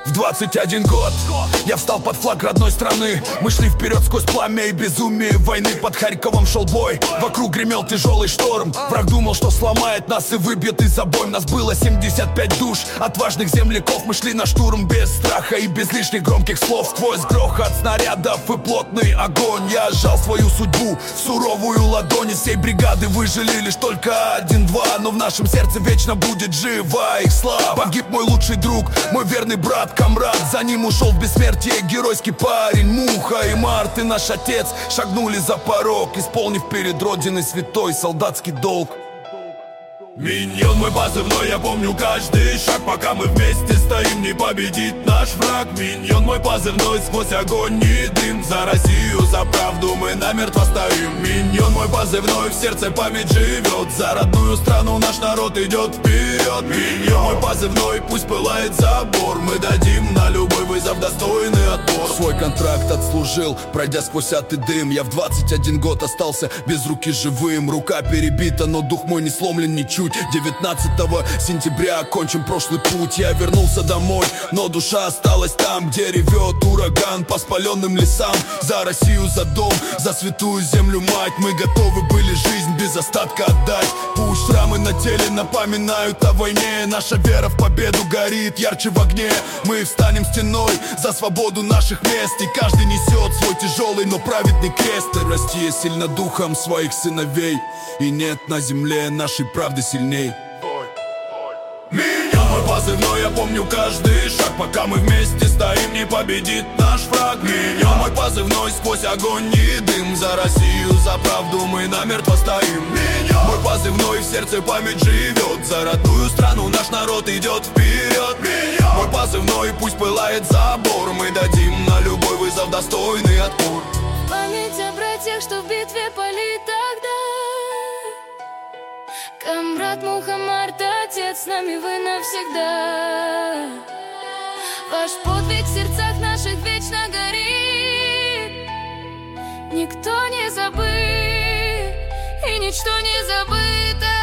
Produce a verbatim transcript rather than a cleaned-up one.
В двадцать один год я встал под флаг родной страны. Мы шли вперед сквозь пламя и безумие войны. Под Харьковом шел бой, вокруг гремел тяжелый шторм. Враг думал, что сломает нас и выбьет из обоим. Нас было семьдесят пять душ, отважных земляков. Мы шли на штурм без страха и без лишних громких слов. Сквозь грохот снарядов и плотный огонь я сжал свою судьбу в суровую ладонь. Из всей бригады выжили лишь только один-два, но в нашем сердце вечно будет жива их слава. Погиб мой лучший друг, мой верный брат, комрад. За ним ушел в бессмертие геройский парень. Муха и Март и наш отец шагнули за порог, исполнив перед родиной святой солдатский долг. Миньон мой позывной, я помню каждый шаг. Пока мы вместе стоим, не победит наш враг. Миньон мой позывной, сквозь огонь и дым. За Россию, за правду мы намертво стоим. Миньон мой позывной, в сердце память живет. За родную страну наш народ идет вперед. Миньон мой позывной, пусть пылает забор. Мы дадим на любой вызов достойный отпор. Свой контракт отслужил, пройдя сквозь ад и дым. Я в двадцать один год остался без руки живым. Рука перебита, но дух мой не сломлен ничуть. Девятнадцатого сентября окончен прошлый путь. Я вернулся домой, но душа осталась там, где ревет ураган по спаленным лесам. За Россию, за дом, за святую землю мать. Мы готовы были жизнь без остатка отдать. Пусть шрамы на теле напоминают о войне. Наша вера в победу горит ярче в огне. Мы встанем стеной за свободу наших мест. И каждый несет свой тяжелый, но праведный крест. И Россия сильна духом своих сыновей, и нет на земле нашей правды сильней. Меня мой позывной, я помню каждый шаг. Пока мы вместе стоим, не победит наш враг. Меня мой позывной, сквозь огонь и дым. За Россию, за правду мы намертво стоим. Меня мой позывной, в сердце память живет. За родную страну наш народ идет вперед. Меня мой позывной, пусть пылает забор. Мы дадим на любой вызов достойный отпор. Память о братьях, что в битве пали тогда. Камрад, Муха, Март, отец, с нами вы навсегда. Ваш подвиг в сердцах наших вечно горит. Никто не забыт, и ничто не забыто.